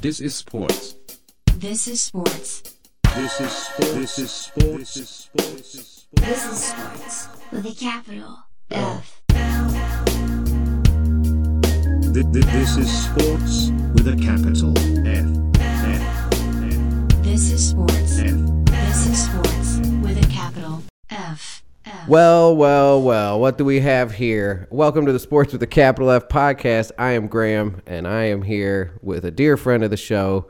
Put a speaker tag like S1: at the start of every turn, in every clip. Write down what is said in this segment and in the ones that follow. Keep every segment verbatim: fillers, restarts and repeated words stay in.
S1: This is sports.
S2: This is sports.
S1: This is sports. This is sports. This is sports.
S2: This is sports with a capital F.
S1: Th- th- This is sports with a capital F. F. F.
S2: This is sports.
S1: F.
S2: This is sports with a capital F. F.
S3: Well, well, well, what do we have here? Welcome to the Sports with a Capital F podcast. I am Graham, and I am here with a dear friend of the show,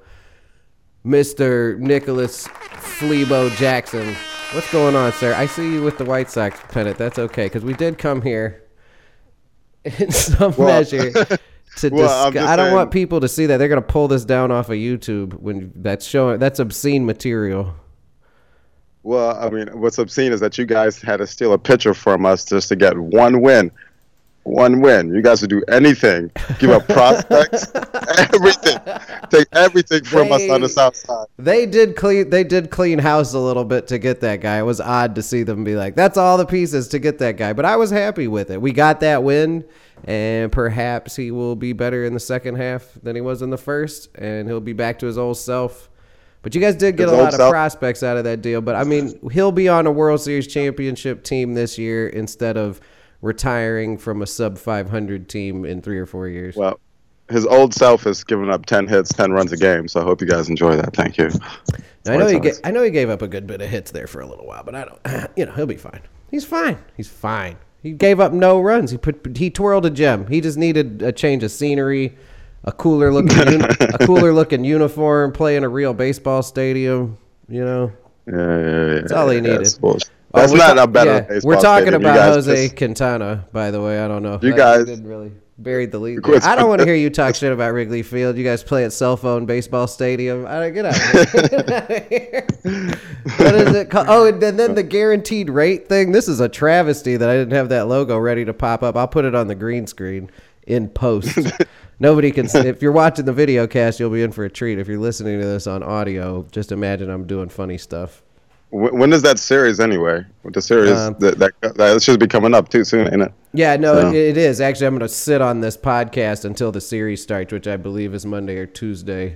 S3: Mister Nicholas Flebo Jackson. What's going on, sir? I see you with the White Sox pennant. That's okay, because we did come here in some
S4: Well,
S3: measure to
S4: well, I'm
S3: discuss.
S4: just
S3: I don't
S4: saying-
S3: want people to see that. They're going to pull this down off of YouTube when that's showing. That's obscene material.
S4: Well, I mean, what's obscene is that you guys had to steal a picture from us just to get one win. One win. You guys would do anything. Give up prospects, everything. Take everything from us on the
S3: They-
S4: south side.
S3: They did clean. They did clean house a little bit to get that guy. It was odd to see them be like, "That's all the pieces to get that guy." But I was happy with it. We got that win, and perhaps he will be better in the second half than he was in the first, and he'll be back to his old self. But you guys did get
S4: His
S3: a
S4: old
S3: lot of
S4: self?
S3: prospects out of that deal. But I mean, he'll be on a World Series championship team this year instead of retiring from a sub five hundred team in three or four years.
S4: Well, his old self is giving up ten hits, ten runs a game. So I hope you guys enjoy that. Thank you.
S3: I know he
S4: White
S3: ga-
S4: Sox.
S3: I know he gave up a good bit of hits there for a little while, but I don't. You know, he'll be fine. He's fine. He's fine. He gave up no runs. He put he twirled a gem. He just needed a change of scenery, a cooler looking uni- a cooler looking uniform, play in a real baseball stadium. You know,
S4: Yeah, yeah, yeah.
S3: that's all he
S4: yeah,
S3: needed.
S4: That's bullshit.
S3: Oh,
S4: That's
S3: we're
S4: not
S3: ta-
S4: a better
S3: yeah,
S4: baseball
S3: We're talking
S4: stadium. You
S3: about
S4: guys
S3: Jose
S4: just-
S3: Quintana, by the way. I don't know.
S4: You
S3: That
S4: guys-
S3: didn't really buried the lead.
S4: Quit-
S3: I don't want to hear you talk shit about Wrigley Field. You guys play at cell phone baseball stadium. I don't get out of here. Get out of here. What is it called? Oh, and then, then the guaranteed rate thing. This is a travesty that I didn't have that logo ready to pop up. I'll put it on the green screen in post. Nobody can see. If you're watching the video cast, you'll be in for a treat. If you're listening to this on audio, just imagine I'm doing funny stuff.
S4: When when is that series anyway? With the series
S3: Um,
S4: that, that that should be coming up too soon, ain't it?
S3: Yeah, no,
S4: So-
S3: it, it is. Actually, I'm going to sit on this podcast until the series starts, which I believe is Monday or Tuesday.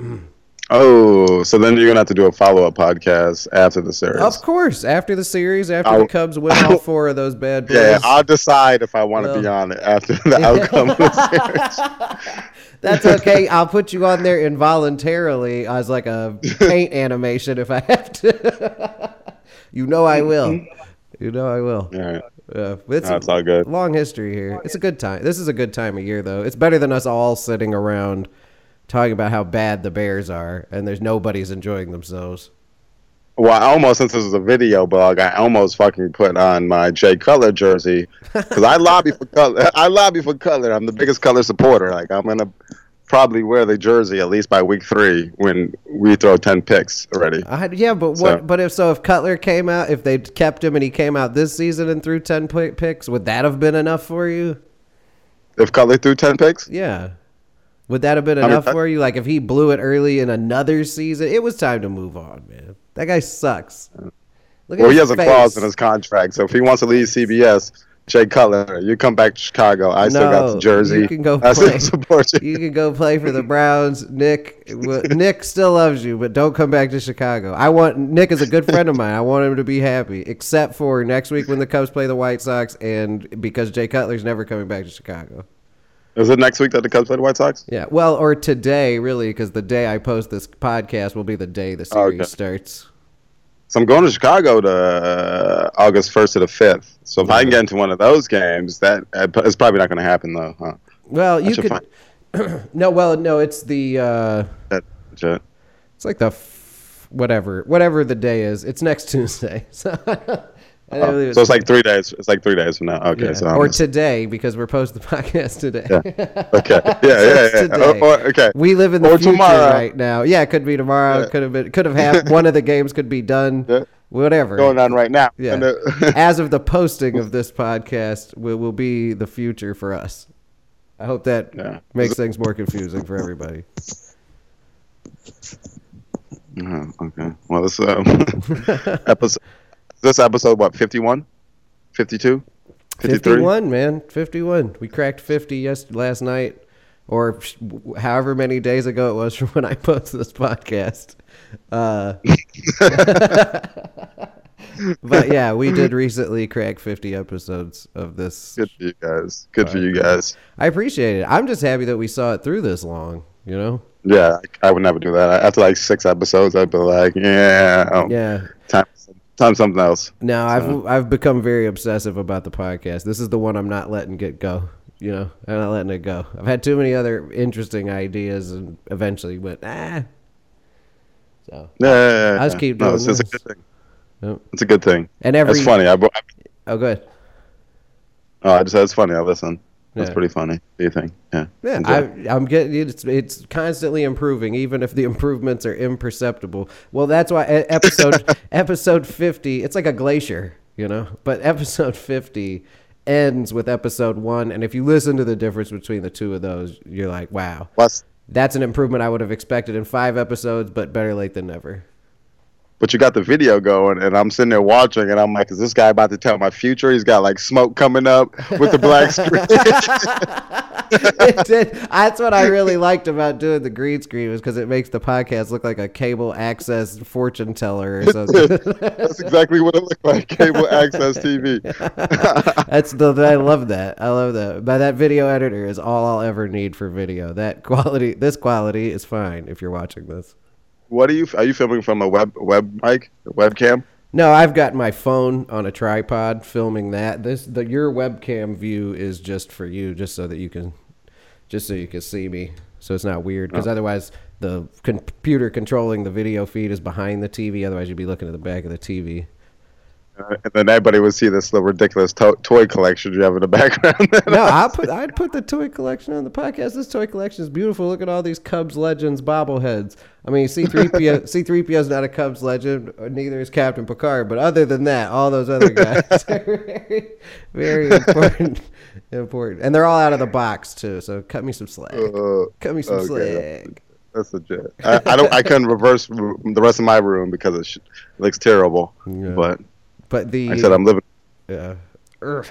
S4: Oh, so then you're gonna have to do a follow up podcast after the series.
S3: Of course, after the series, after
S4: I'll-
S3: the Cubs win all four of those bad Bulls.
S4: Yeah, I'll decide if I want to
S3: Well-
S4: be on it after the outcome of the series.
S3: That's okay. I'll put you on there involuntarily as like a paint animation if I have to. You know I will. You know I will.
S4: All right.
S3: Uh, it's
S4: No, it's all good.
S3: Long history here. It's a good time. This is a good time of year, though. It's better than us all sitting around talking about how bad the Bears are, and there's nobody's enjoying themselves.
S4: Well, I almost, since this is a video blog, I almost fucking put on my Jay Cutler jersey because I lobby for color. I lobby for color. I'm the biggest color supporter. Like I'm gonna probably wear the jersey at least by week three when we throw ten picks already.
S3: I, yeah, but what?
S4: So-
S3: But if so, if Cutler came out, if they kept him and he came out this season and threw ten pi- picks, would that have been enough for you?
S4: If Cutler threw ten picks,
S3: Yeah. Would that have been
S4: mean,
S3: enough
S4: that-
S3: for you? Like if he blew it early in another season, it was time to move on, man. That guy sucks. Look at
S4: well, he
S3: his
S4: has a
S3: face.
S4: clause in his contract, so if he wants to leave C B S, Jay Cutler, you come back to Chicago. I still got
S3: No,
S4: the jersey.
S3: you can go
S4: I still
S3: play.
S4: support you.
S3: You can go play for the Browns. Nick, w- Nick still loves you, but don't come back to Chicago. I want Nick is a good friend of mine. I want him to be happy, except for next week when the Cubs play the White Sox, and because Jay Cutler's never coming back to Chicago.
S4: Is it next week that the Cubs play the White Sox?
S3: Yeah, well, or today, really, because the day I post this podcast will be the day the series
S4: Okay.
S3: starts.
S4: So I'm going to Chicago to uh, August first to the fifth. So if I can get into one of those games, that uh, it's probably not going to happen though. Huh?
S3: Well, you
S4: should
S3: could. no, well, no, it's the. Uh,
S4: That, that-
S3: it's like the f- whatever, whatever the day is. It's next Tuesday. So, I
S4: oh,
S3: believe
S4: so it's like three days. It's like three days from now. Okay,
S3: yeah.
S4: so I'm
S3: or
S4: just-
S3: today because we're posting the podcast today.
S4: Yeah. okay, yeah,
S3: So
S4: yeah,
S3: it's
S4: yeah.
S3: today.
S4: Or, or, okay,
S3: We live in the
S4: Or
S3: future
S4: tomorrow.
S3: right now. Yeah, it could be tomorrow.
S4: Yeah.
S3: Could have been. Could have happened. One of the games could be done.
S4: Yeah.
S3: Whatever.
S4: going on right now.
S3: Yeah.
S4: And, uh,
S3: As of the posting of this podcast, will will be the future for us. I hope that
S4: Yeah.
S3: makes things more confusing for everybody.
S4: Oh, okay. Well, this um, episode. This episode what? fifty-one, fifty-two, fifty-three.
S3: fifty-one, man. fifty-one. We cracked fifty yes last night. or sh- however many days ago it was from when I posted this podcast. Uh, but yeah, we did recently crack fifty episodes of this.
S4: Good for you guys. Good for you guys.
S3: I appreciate it. I'm just happy that we saw it through this long, you know?
S4: Yeah, I would never do that. After like six episodes, I'd be like, yeah, um,
S3: Yeah.
S4: time, time something else.
S3: No, I've
S4: So-
S3: I've become very obsessive about the podcast. This is the one I'm not letting get go. You know, I'm not letting it go. I've had too many other interesting ideas, and eventually went ah. So
S4: Yeah, yeah, yeah,
S3: I'll just
S4: yeah.
S3: keep
S4: No,
S3: doing
S4: it's, it's a
S3: this.
S4: good thing.
S3: Yep.
S4: It's a good thing.
S3: And every
S4: It's funny. I, I,
S3: oh, good.
S4: oh, I just said it's funny. I listen. That's
S3: Yeah.
S4: pretty funny. What do you think? Yeah.
S3: Yeah,
S4: Enjoy.
S3: I, I'm getting it's it's constantly improving, even if the improvements are imperceptible. Well, that's why e- episode episode fifty, it's like a glacier, you know. But episode fifty ends with episode one, and if you listen to the difference between the two of those, you're like, wow,
S4: Plus,
S3: that's an improvement I would have expected in five episodes, but better late than never.
S4: but you got the video going, and I'm sitting there watching, and I'm like, is this guy about to tell my future? He's got like smoke coming up with the black screen.
S3: It did. That's what I really liked about doing the green screen, was because it makes the podcast look like a cable access fortune teller or something.
S4: That's exactly what it looked like. Cable access T V.
S3: That's the I love that. I love that. But that video editor is all I'll ever need for video. That quality, this quality is fine if you're watching this.
S4: What are you? Are you filming from a web web mic, a webcam?
S3: No, I've got my phone on a tripod filming that. This the your webcam view is just for you, just so that you can, just so you can see me. So it's not weird, because
S4: Oh.
S3: otherwise the computer controlling the video feed is behind the T V. Otherwise you'd be looking at the back of the T V.
S4: Uh, and then everybody would see this little ridiculous to- toy collection you have in the background.
S3: No, I'll put I'd put the toy collection on the podcast. This toy collection is beautiful. Look at all these Cubs Legends bobbleheads. I mean, C three P O C three P O is not a Cubs legend, or neither is Captain Picard. But other than that, all those other guys are very, very important. Important, and they're all out of the box too. So cut me some slack.
S4: Uh,
S3: Cut me some
S4: okay.
S3: slack.
S4: That's legit. I, I don't. I couldn't reverse r- the rest of my room because it, sh- it looks terrible.
S3: Yeah.
S4: But
S3: But the
S4: like I said, I'm living.
S3: yeah. Ugh.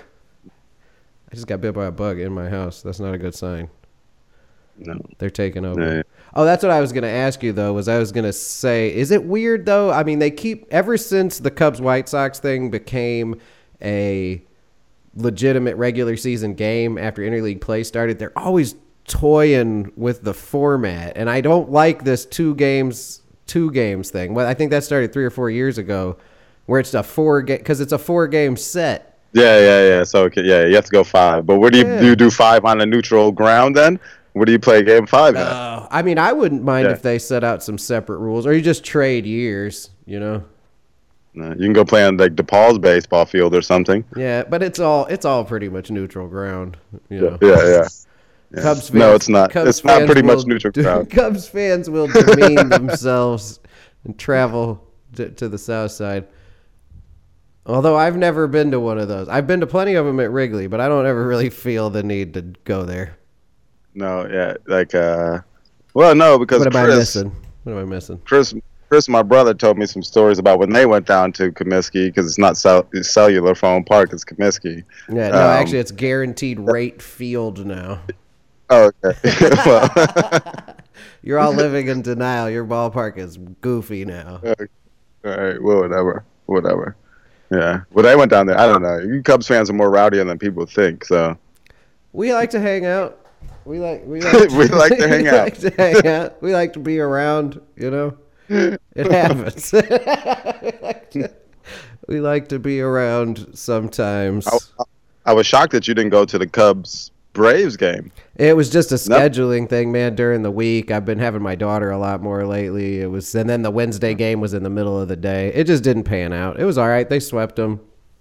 S3: I just got bit by a bug in my house. That's not a good sign.
S4: No.
S3: They're taking over.
S4: Yeah, yeah.
S3: Oh, that's what I was going to ask you, though, was I was going to say, is it weird, though? I mean, they keep, ever since the Cubs-White Sox thing became a legitimate regular season game after interleague play started, they're always toying with the format. And I don't like this two games, two games thing. Well, I think that started three or four years ago, where it's a four game, because it's a four game set.
S4: Yeah, yeah, yeah. So okay, yeah, you have to go five. But what do you
S3: Yeah.
S4: do? You do five on a neutral ground then? What do you play game five at?
S3: Uh, I mean, I wouldn't mind
S4: Yeah.
S3: if they set out some separate rules, or you just trade years, you know?
S4: No, you can go play on like DePaul's baseball field or something.
S3: Yeah, but it's all it's all pretty much neutral ground. You know?
S4: Yeah, yeah. yeah.
S3: Cubs fans,
S4: no, it's not.
S3: Cubs
S4: it's not
S3: fans
S4: pretty
S3: will
S4: much neutral
S3: do-
S4: ground.
S3: Cubs fans will demean themselves and travel to, to the south side. Although I've never been to one of those. I've been to plenty of them at Wrigley, but I don't ever really feel the need to go there.
S4: No, yeah, like uh, well, no, because
S3: What am I
S4: Chris,
S3: missing? What am I missing?
S4: Chris, Chris, my brother told me some stories about when they went down to Comiskey because it's not cell- it's cellular phone park, it's Comiskey.
S3: Yeah, no,
S4: Um,
S3: actually, it's guaranteed rate field now.
S4: Oh, okay. well,
S3: You're all living in denial. Your ballpark is goofy now.
S4: all right, well, whatever, whatever. Yeah, well, they went down there. I don't know. You Cubs fans are more rowdier than people think. So
S3: We like to hang out. We like we like
S4: We like to hang
S3: we
S4: out.
S3: like to hang out. We like to be around. You know, it happens. we, like to, we like to be around sometimes.
S4: I, I was shocked that you didn't go to the Cubs Braves game.
S3: It was just a
S4: Nope.
S3: scheduling thing, man. During the week, I've been having my daughter a lot more lately. It was, and then the Wednesday game was in the middle of the day. It just didn't pan out. It was all right. They swept them.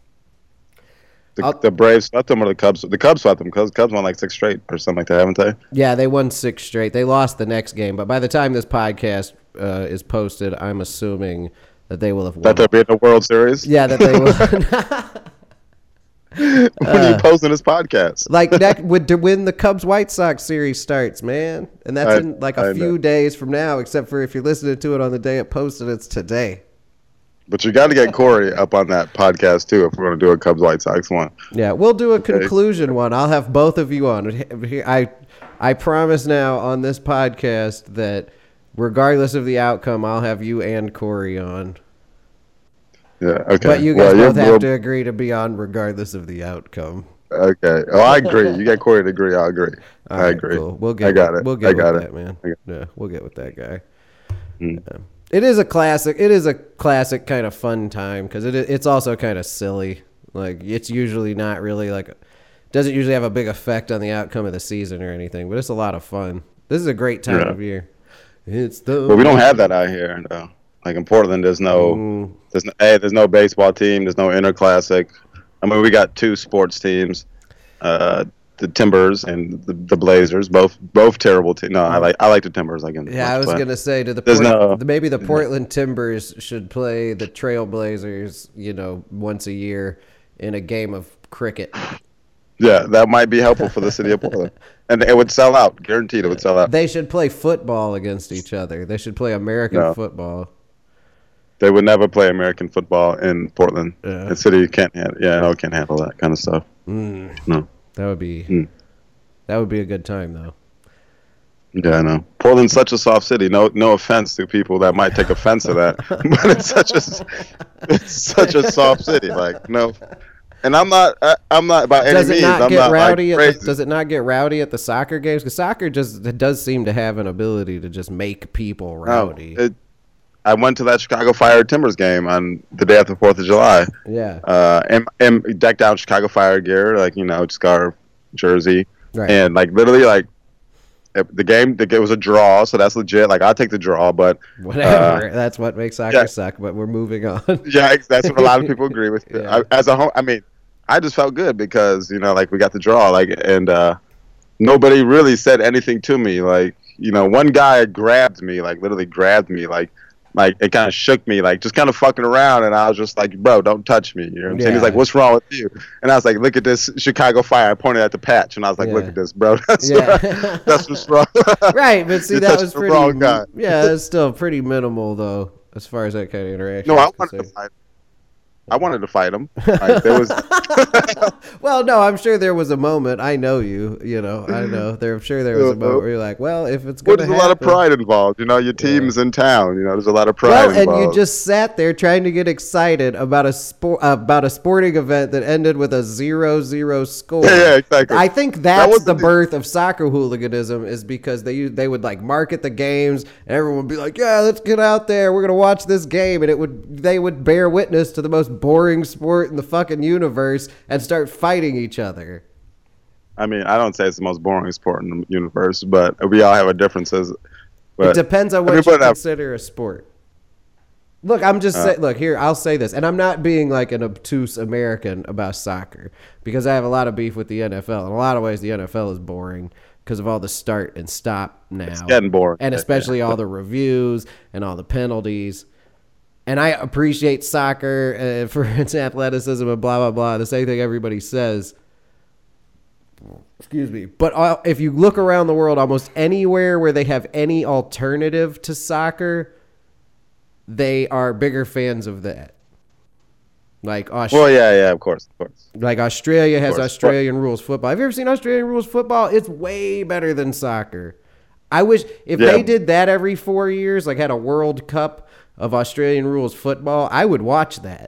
S4: The,
S3: I'll-
S4: the Braves swept them or the Cubs? The Cubs swept them because Cubs won like six straight or something like that, haven't they?
S3: Yeah, they won six straight. They lost the next game, but by the time this podcast uh, is posted, I'm assuming that they will have won.
S4: That they'll be in the World Series?
S3: Yeah, that they will.
S4: when are you posting this podcast?
S3: Like that would to when the Cubs White Sox series starts, man, and that's
S4: I-
S3: in like a
S4: I
S3: few
S4: know.
S3: days from now. Except for if you're listening to it on the day it posted, it's today.
S4: But you got to get Corey up on that podcast too if we're going to do a Cubs White Sox one.
S3: Yeah, we'll do a
S4: Okay.
S3: conclusion one. I'll have both of you on. I I promise now on this podcast that regardless of the outcome, I'll have you and Corey on.
S4: Yeah. Okay.
S3: But you guys
S4: Well,
S3: both
S4: you're-
S3: have to agree to be on regardless of the outcome.
S4: Okay. Oh, I agree. You get Corey to agree. I agree.
S3: All
S4: I
S3: right,
S4: agree.
S3: cool. We'll get
S4: I got
S3: with,
S4: it.
S3: We'll get
S4: I got
S3: with
S4: it.
S3: that, man.
S4: I got-
S3: Yeah, we'll get with that guy.
S4: Hmm.
S3: Yeah. It is a classic. It is a classic kind of fun time because it it's also kind of silly. Like it's usually not really like doesn't usually have a big effect on the outcome of the season or anything, but it's a lot of fun. This is a great time
S4: Yeah.
S3: of year. It's the
S4: But we don't have that out here, though. Like in Portland, there's no,
S3: Mm.
S4: there's no, hey, there's no baseball team. There's no interclassic. I mean, we got two sports teams, uh, the Timbers and the, the Blazers. Both, both terrible teams. No, I like, I like the Timbers. I can.
S3: Yeah, I was gonna say to the
S4: There's
S3: Port-
S4: no-
S3: the- maybe the Portland Timbers should play the Trailblazers, you know, once a year in a game of cricket.
S4: Yeah, that might be helpful for the city of Portland, and it would sell out. Guaranteed, it would sell out.
S3: They should play football against each other. They should play American
S4: No.
S3: football.
S4: They would never play American football in Portland.
S3: Yeah.
S4: The city can't. handle Yeah, no, can't handle that kind of stuff.
S3: Mm,
S4: No.
S3: that would be
S4: Mm.
S3: that would be a good time though.
S4: Yeah, I know. Portland's such a soft city. No, no offense to people that might take offense to that, but it's such a, it's such a soft city. Like no, and I'm not, I, I'm not by any
S3: Does it
S4: means.
S3: not
S4: I'm
S3: get
S4: not
S3: rowdy?
S4: like
S3: At
S4: crazy.
S3: the, does it not get rowdy at the soccer games? Because soccer just it does seem to have an ability to just make people
S4: No,
S3: rowdy.
S4: it, I went to that Chicago Fire Timbers game on the day after Fourth of July,
S3: yeah,
S4: uh, and, and decked out Chicago Fire gear, like you know, scarf, jersey,
S3: right.
S4: and like literally like. it- The game, the, it was a draw, so that's legit. Like I'll take the draw, but
S3: Whatever. That's what makes soccer
S4: yeah.
S3: suck. But we're moving on.
S4: yeah, ex- that's what a lot of people agree with.
S3: Yeah.
S4: I, as a home, I mean, I just felt good because you know, like we got the draw, like, and uh, nobody really said anything to me. Like, you know, one guy grabbed me, like literally grabbed me, like, like it kind of shook me, like just kind of fucking around, and I was just like, bro, don't touch me. You know what I'm saying? He's
S3: Yeah.
S4: like, what's wrong with you? And I was like, look at this Chicago Fire. I pointed at the patch, and I was like, look
S3: Yeah.
S4: at this, bro. That's
S3: Yeah.
S4: that's what's wrong.
S3: Right, but see,
S4: You
S3: that
S4: touched
S3: was
S4: the
S3: pretty.
S4: wrong guy.
S3: Yeah, that's still pretty minimal though, as far as that kind of interaction.
S4: No, I
S3: is
S4: wanted to
S3: concerned.
S4: fight. I wanted to fight him. Like, there was.
S3: Well, no, I'm sure there was a moment. I know you. You know, I know. There, I'm sure there was a moment where you're like, well, if it's
S4: Well,
S3: going to
S4: there's a lot of
S3: happen.
S4: pride involved. You know, your team's in town. You know, there's a lot of pride
S3: Well, and
S4: involved.
S3: you just sat there trying to get excited about a sport about a sporting event that ended with a zero zero score.
S4: Yeah, yeah, exactly.
S3: I think that's
S4: was
S3: the
S4: the-
S3: birth of soccer hooliganism, is because they u- they would like market the games, and everyone would be like, "Yeah, let's get out there. We're gonna watch this game," and it would they would bear witness to the most boring sport in the fucking universe and start fighting each other.
S4: I mean, I don't say it's the most boring sport in the universe, but we all have our differences. But
S3: It depends on
S4: let me
S3: what
S4: put
S3: you
S4: it out-
S3: consider a sport. Look, I'm just
S4: Uh,
S3: saying. Look here, I'll say this, and I'm not being like an obtuse American about soccer because I have a lot of beef with the N F L. In a lot of ways, the N F L is boring because of all the start and stop now.
S4: It's getting boring.
S3: and especially all the reviews and all the penalties. And I appreciate soccer uh, for its athleticism and blah blah blah. The same thing everybody says. Excuse me. But uh, if you look around the world, almost anywhere where they have any alternative to soccer, they are bigger fans of that. Like Aus-
S4: Well, yeah, yeah, of course, of course.
S3: like Australia has
S4: course.
S3: Australian rules football. Have you ever seen Australian rules football? It's way better than soccer. I wish if
S4: Yeah.
S3: they did that every four years, like had a World Cup of Australian rules football, I would watch that.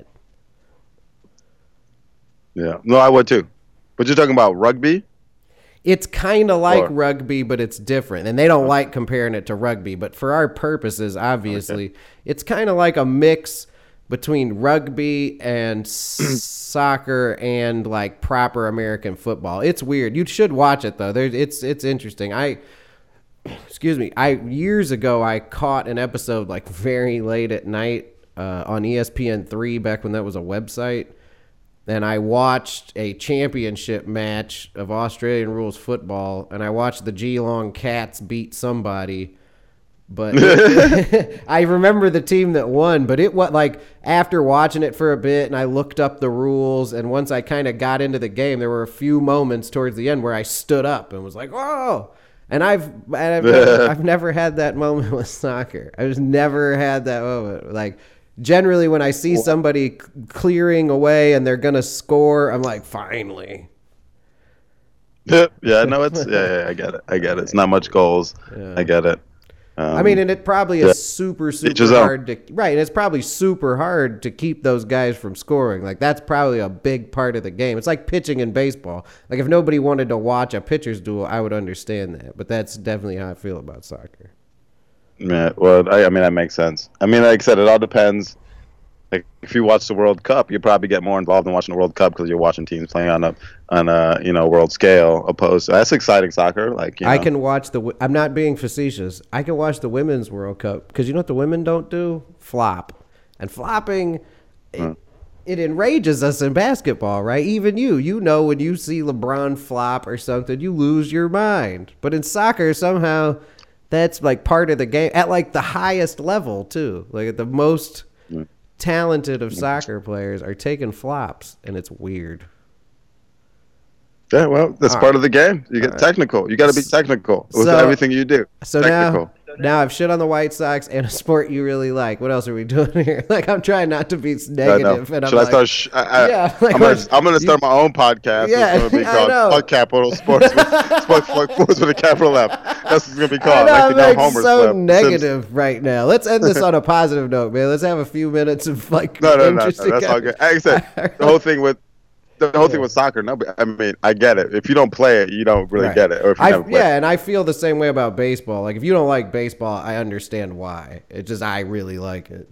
S4: Yeah, no, I would too. But you're talking about rugby?
S3: It's kind of like
S4: Or-
S3: rugby, but it's different. And they don't like comparing it to rugby. But for our purposes, obviously, it's kind of like a mix between rugby and s- soccer and like proper American football. It's weird. You should watch it though. There's it's it's interesting. I excuse me. I years ago I caught an episode like very late at night uh, on E S P N three back when that was a website. And I watched a championship match of Australian rules football, and I watched the Geelong Cats beat somebody. But I remember the team that won. But it was like after watching it for a bit, and I looked up the rules, and once I kind of got into the game, there were a few moments towards the end where I stood up and was like, "Whoa!" And I've and I've, I've never had that moment with soccer. I just never had that moment. Like generally when I see somebody c- clearing away and they're gonna score, I'm like, finally.
S4: Yeah, no, it's yeah, yeah, I get it. I get it. It's not much goals.
S3: Yeah.
S4: I get it. Um,
S3: I mean, and it probably is
S4: yeah.
S3: super,
S4: Each
S3: super
S4: his own.
S3: hard to right. It's probably super hard to keep those guys from scoring. Like that's probably a big part of the game. It's like pitching in baseball. Like if nobody wanted to watch a pitcher's duel, I would understand that. But that's definitely how I feel about soccer.
S4: Yeah, well, I, I mean that makes sense. I mean, like I said, it all depends. Like if you watch the World Cup, you probably get more involved in watching the World Cup because you're watching teams playing on a on a you know world scale. Opposed, to, that's exciting soccer. Like you know.
S3: I can watch the. I'm not being facetious. I can watch the women's World Cup because you know what the women don't do? Flop. And flopping, it,
S4: Huh.
S3: it enrages us in basketball, right? Even you, you know, when you see LeBron flop or something, you lose your mind. But in soccer, somehow, that's like part of the game at like the highest level too. Like at the most
S4: Mm.
S3: talented of soccer players are taking flops, and it's weird.
S4: Yeah, well, that's
S3: All
S4: part of the game. You get technical. You got to be technical with
S3: So-
S4: everything you do.
S3: So
S4: technical.
S3: now, now I've shit on the White Sox and a sport you really like. What else are we doing here? Like I'm trying not to be
S4: I know.
S3: negative, and I'm
S4: Should I
S3: like,
S4: start? Sh- I, I,
S3: Yeah, like
S4: I'm gonna,
S3: what-
S4: I'm gonna start
S3: you-
S4: my own podcast.
S3: Yeah,
S4: it's gonna be
S3: I
S4: called
S3: know.
S4: Fuck Capital Sports with, Sports, Sports with a capital F. That's what it's gonna be
S3: I
S4: called.
S3: know,
S4: like
S3: I'm
S4: the no
S3: like
S4: Homer
S3: so
S4: slip.
S3: negative right now. Let's end this on a positive note, man. Let's have a few minutes of like
S4: No, no, no, no.
S3: interesting.
S4: That's all good. Like I said, the whole thing with the whole thing with soccer. No, but I mean, I get it. If you don't play it, you don't really
S3: Right.
S4: get it. Or if you
S3: I,
S4: never play
S3: yeah, and I feel the same way about baseball. Like if you don't like baseball, I understand why. It's just I really like it.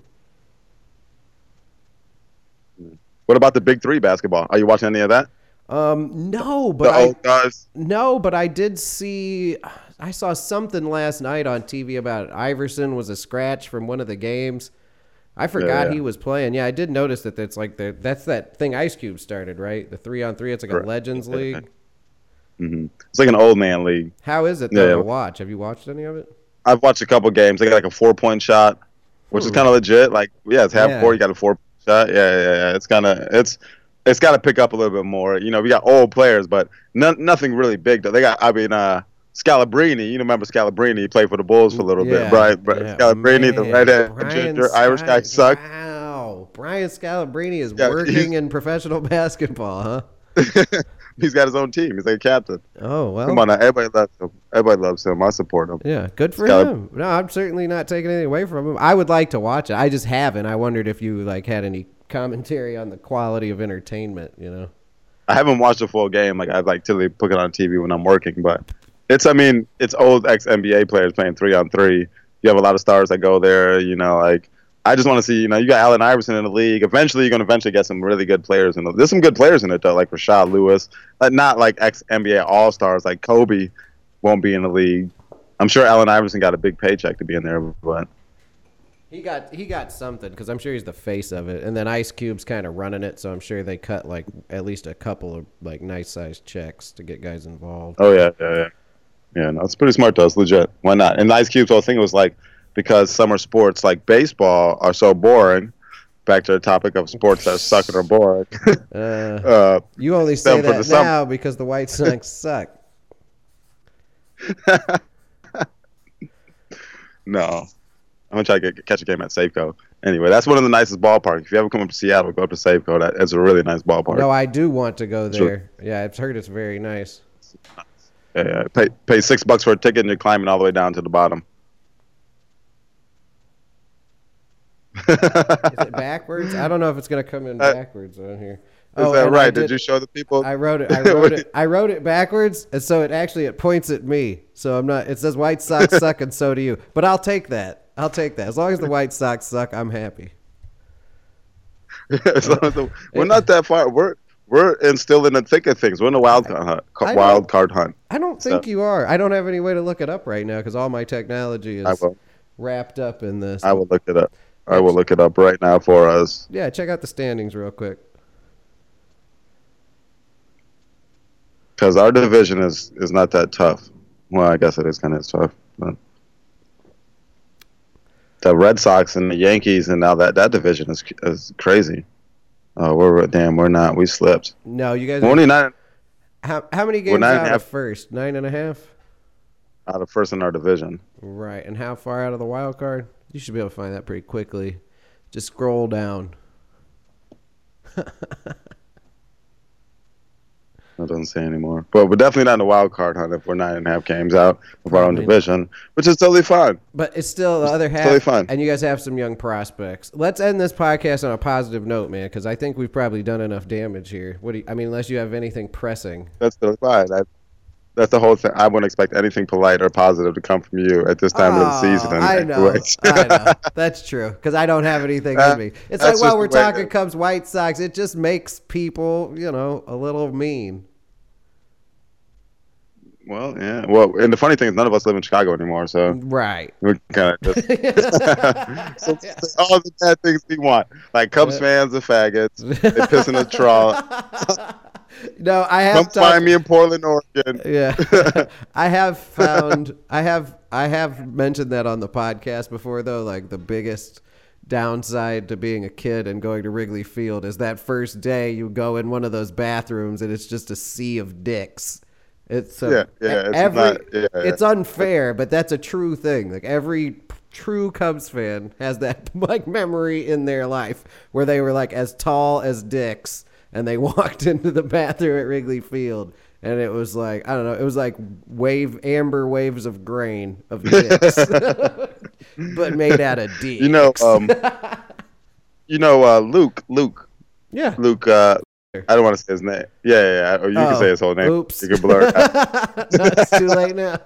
S4: it. What about the Big Three basketball? Are you watching any of that?
S3: Um, no,
S4: The
S3: but I
S4: old guys.
S3: no, but I did see. I saw something last night on T V about Iverson was a scratch from one of the games. I forgot
S4: yeah.
S3: he was playing. Yeah, I did notice that. That's like the that's that thing Ice Cube started, right? The three on three. It's like a
S4: Correct.
S3: Legends League.
S4: hmm It's like an old man league.
S3: How is it though
S4: Yeah.
S3: to watch? Have you watched any of it?
S4: I've watched a couple games. They got like a four point shot, which is
S3: Ooh.
S4: kind of legit. Like, yeah, it's half
S3: Yeah.
S4: court. You got a four point shot. Yeah, yeah, yeah. It's kind of it's it's got to pick up a little bit more. You know, we got old players, but no, nothing really big. Though they got, I mean, uh, Scalabrini. You remember Scalabrini? He played for the Bulls for a little
S3: Yeah,
S4: bit, right? But
S3: yeah.
S4: Scalabrini, the
S3: Man,
S4: redhead
S3: Brian
S4: ginger Irish guy,
S3: Scal-
S4: sucked.
S3: Wow, Brian Scalabrine is
S4: Yeah,
S3: working
S4: he's-
S3: in professional basketball, huh?
S4: He's got his own team. He's like a captain.
S3: Oh well.
S4: Come on, now. Everybody loves him. Everybody loves him. I support him.
S3: Yeah, good for
S4: Scalab-
S3: him. No, I'm certainly not taking anything away from him. I would like to watch it. I just haven't. I wondered if you like had any commentary on the quality of entertainment. You know.
S4: I haven't watched a full game. Like I like to put it on T V when I'm working, but it's. I mean, it's old ex N B A players playing three on three. You have a lot of stars that go there. You know, like I just want to see. You know, you got Allen Iverson in the league. Eventually, you're gonna eventually get some really good players in. The, there's some good players in it though, like Rashad Lewis. Like not like ex N B A All Stars. Like Kobe won't be in the league. I'm sure Allen Iverson got a big paycheck to be in there, but.
S3: He got he got something because I'm sure he's the face of it, and then Ice Cube's kind of running it, so I'm sure they cut like at least a couple of like nice sized checks to get guys involved.
S4: Oh yeah, yeah, yeah. Yeah, no, it's pretty smart though. It's legit. Why not? And Ice Cube's whole thing was like because summer sports like baseball are so boring. Back to the topic of sports that suck and are boring.
S3: Uh,
S4: uh,
S3: you only say
S4: them for
S3: that
S4: the sum-
S3: now because the White Sox suck.
S4: no, I'm gonna try to get, catch a game at Safeco. Anyway, that's one of the nicest ballparks. If you ever come up to Seattle, go up to Safeco. That it's a really nice ballpark.
S3: No, I do want to go
S4: Sure.
S3: there. Yeah, I've heard it's very nice.
S4: Yeah, yeah. Pay pay six bucks for a ticket and you're climbing all the way down to the bottom.
S3: Is it backwards? I don't know if it's gonna come in
S4: Uh,
S3: backwards on here.
S4: Is
S3: Oh,
S4: that
S3: and I
S4: right? Did, you show the people?
S3: I wrote it. I wrote it. I wrote it backwards, and so it actually it points at me. So I'm not. It says White Sox suck, and so do you. But I'll take that. I'll take that. As long as the White Sox suck, I'm happy.
S4: As long as the- we're not that far. We're we're in, still in the thick of things. We're in the wild card hunt.
S3: I
S4: Wild
S3: know.
S4: card hunt.
S3: I don't think
S4: So-
S3: you are. I don't have any way to look it up right now because all my technology
S4: I
S3: is
S4: will.
S3: wrapped up in this.
S4: I will look it up. I will look it up right now for us.
S3: Yeah, check out the standings real quick.
S4: Because our division is, is not that tough. Well, I guess it is kind of tough. But the Red Sox and the Yankees and now that, that division is is crazy. Oh, we're damn. We're not. We slipped.
S3: No, you guys.
S4: We're only nine
S3: How how many games
S4: nine and
S3: out
S4: a half.
S3: of first? Nine and a half.
S4: out of first in our division.
S3: Right, and how far out of the wild card? You should be able to find that pretty quickly. Just scroll down.
S4: That doesn't say anymore. But we're definitely not in the wild card hunt if we're nine and a half games out of our own division, which is totally fine.
S3: But it's still the other half.
S4: Totally fine.
S3: And you guys have some young prospects. Let's end this podcast on a positive note, man, because I think we've probably done enough damage here. What do you, I mean, unless you have anything pressing.
S4: That's totally fine. I, that's the whole thing. I wouldn't expect anything polite or positive to come from you at this time
S3: oh,
S4: of the season.
S3: I know. I know. That's true. Because I don't have anything uh, in me. It's like while we're talking Cubs White Sox, it just makes people, you know, a little mean.
S4: Well, yeah. Well, and the funny thing is, none of us live in Chicago anymore, so
S3: right.
S4: We kind of just so, so all the bad things we want. Like Cubs fans are faggots. They piss in the trough.
S3: No, I have.
S4: Come
S3: talked,
S4: find me in Portland, Oregon.
S3: Yeah, I have found. I have. I have mentioned that on the podcast before, though. Like the biggest downside to being a kid and going to Wrigley Field is that first day you go in one of those bathrooms and it's just a sea of dicks. It's a,
S4: yeah, yeah, it's
S3: every,
S4: not, yeah,
S3: it's
S4: yeah.
S3: unfair, but that's a true thing. Like every true Cubs fan has that like memory in their life where they were like as tall as dicks and they walked into the bathroom at Wrigley Field and it was like, I don't know, it was like wave amber waves of grain of dicks, but made out of dicks.
S4: You know, um, you know, uh, Luke, Luke,
S3: yeah,
S4: Luke. Uh, I don't want to say his name. Yeah, yeah, yeah. Or you
S3: oh,
S4: can say his whole name.
S3: Oops.
S4: You can blur it out.
S3: No, it's too late now.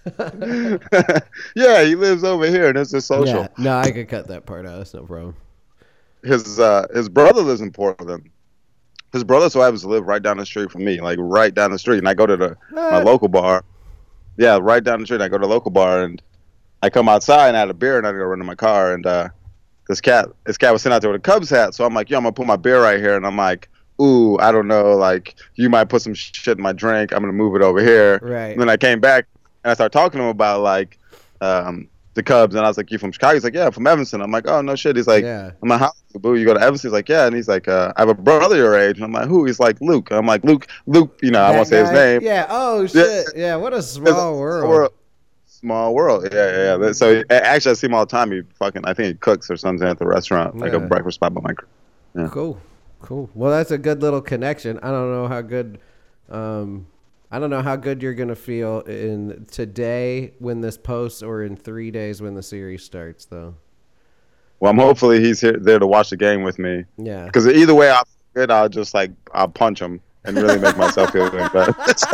S4: Yeah, he lives over here, and it's a social.
S3: Yeah. No, I could cut that part out. That's no problem.
S4: His uh, his brother lives in Portland. His brother so happens to live right down the street from me, like right down the street. And I go to the
S3: what?
S4: my local bar. Yeah, right down the street. I go to the local bar, and I come outside and I had a beer, and I go run to my car, and uh, this cat, this cat was sitting out there with a Cubs hat. So I'm like, yo, I'm gonna put my beer right here, and I'm like, ooh, I don't know, like, you might put some shit in my drink. I'm going to move it over here.
S3: Right.
S4: And then I came back, and I started talking to him about, like, um, the Cubs. And I was like, you from Chicago? He's like, yeah, I'm from Evanston. I'm like, oh, no shit. He's like,
S3: yeah.
S4: I'm like, how, boo, you go to Evanston? He's like, yeah. And he's like, uh, I have a brother your age. And I'm like, who? He's like, Luke. And I'm like, Luke, Luke, you know,
S3: That
S4: I won't say his
S3: guy?
S4: name.
S3: Yeah, oh, shit. Yeah, yeah what a small world.
S4: world. Small world. Yeah, yeah. So, actually, I see him all the time. He fucking, I think he cooks or something at the restaurant, like
S3: yeah.
S4: a breakfast spot by my crib. Yeah.
S3: Cool. Cool. Well, that's a good little connection. I don't know how good, um, I don't know how good you're gonna feel in today when this posts, or in three days when the series starts, though.
S4: Well, I'm hopefully he's here there to watch the game with me.
S3: Yeah.
S4: Because either way, I'll good. I'll just like I'll punch him and really make myself feel better.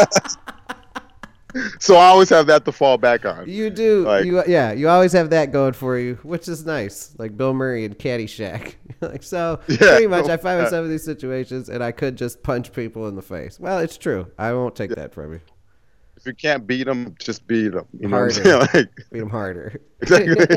S4: So I always have that to fall back on.
S3: You do.
S4: Like,
S3: you yeah. You always have that going for you, which is nice. Like Bill Murray in Caddyshack. Like so,
S4: yeah,
S3: pretty much. I find
S4: yeah.
S3: myself in these situations, and I could just punch people in the face. Well, it's true. I won't take that from you.
S4: If you can't beat them, just beat them. You know
S3: Harder.
S4: what I'm saying? Like,
S3: beat them harder.
S4: Exactly.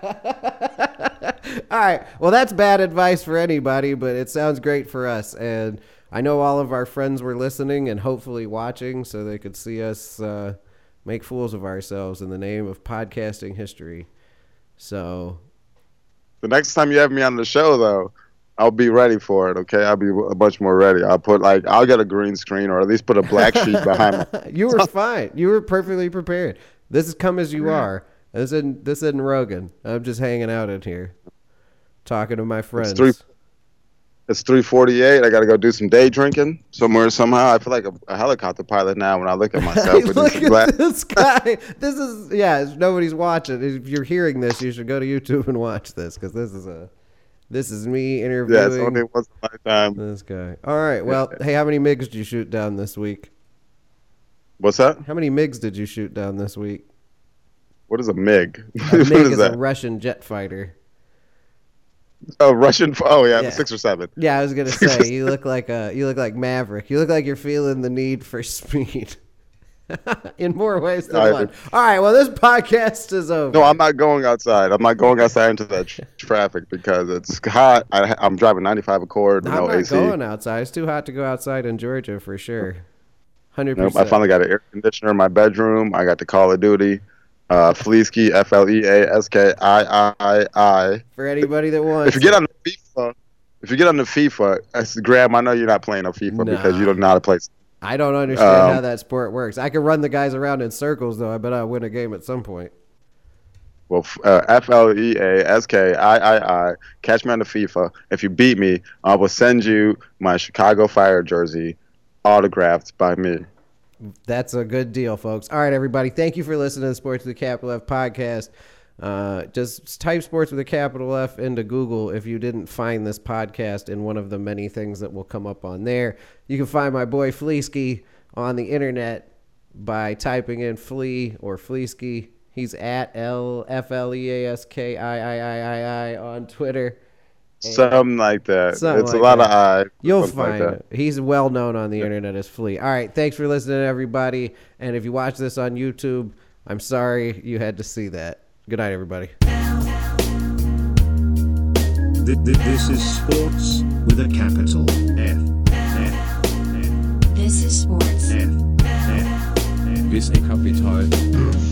S3: All right. Well, that's bad advice for anybody, but it sounds great for us. And I know all of our friends were listening and hopefully watching so they could see us uh, make fools of ourselves in the name of podcasting history. So
S4: the next time you have me on the show, though, I'll be ready for it, okay? I'll be a bunch more ready. I'll put, like, I'll get a green screen or at least put a black sheet behind me.
S3: You were fine. You were perfectly prepared. This is come as you are. This isn't, this isn't Rogan. I'm just hanging out in here talking to my friends.
S4: It's three. It's three forty-eight. I got to go do some day drinking somewhere somehow. I feel like a, a helicopter pilot now when I look at myself. with
S3: Look
S4: this
S3: at
S4: black...
S3: this guy. This is, yeah, nobody's watching. If you're hearing this, you should go to YouTube and watch this because this is a, this is me interviewing.
S4: Yeah, it's only once in a lifetime.
S3: This guy. All right. Well, hey, how many MiGs did you shoot down this week?
S4: What's that?
S3: How many MiGs did you shoot down this week?
S4: What is a MiG?
S3: A
S4: what
S3: MiG
S4: is
S3: is
S4: that?
S3: a Russian jet fighter.
S4: Oh, Russian. Oh, yeah,
S3: Yeah.
S4: six or seven.
S3: Yeah, I was gonna say you look like a you look like Maverick. You look like you're feeling the need for speed in more ways than
S4: I-
S3: one. All right, well, this podcast is over.
S4: No, I'm not going outside. I'm not going outside into that tr- traffic because it's hot. I, I'm driving ninety-five Accord,
S3: I'm
S4: no
S3: not
S4: A C.
S3: going outside. It's too hot to go outside in Georgia for sure. Hundred
S4: Nope,
S3: percent.
S4: I finally got an air conditioner in my bedroom. I got the Call of Duty, uh, Fleesky, F L E A S K I I I.
S3: For anybody that wants.
S4: If you get on the FIFA, if you get on the FIFA, that's- Graham, I know you're not playing on FIFA because
S3: Nah.
S4: you don't know how to play.
S3: I don't understand
S4: Um,
S3: how that sport works. I can run the guys around in circles, though. I bet I'll win a game at some point.
S4: Well, f- uh, F L E A S K I I I. Catch me on the FIFA. If you beat me, I will send you my Chicago Fire jersey, autographed by me.
S3: That's a good deal, folks. All right, everybody. Thank you for listening to the Sports with a Capital F podcast. Uh, just type Sports with a Capital F into Google if you didn't find this podcast in one of the many things that will come up on there. You can find my boy Fleesky on the internet by typing in Flea or Fleesky. He's at L F L E A S K I I I I I on Twitter.
S4: Something like that.
S3: Something
S4: it's
S3: like
S4: a lot
S3: that.
S4: of I.
S3: You'll
S4: something like
S3: find
S4: that.
S3: it. He's well known on the internet as Flea. All right, thanks for listening, everybody. And if you watch this on YouTube, I'm sorry you had to see that. Good night, everybody.
S1: Th- th- This is Sports with a capital F. F.
S2: This is Sports.
S1: F. F. F.
S5: With a Capital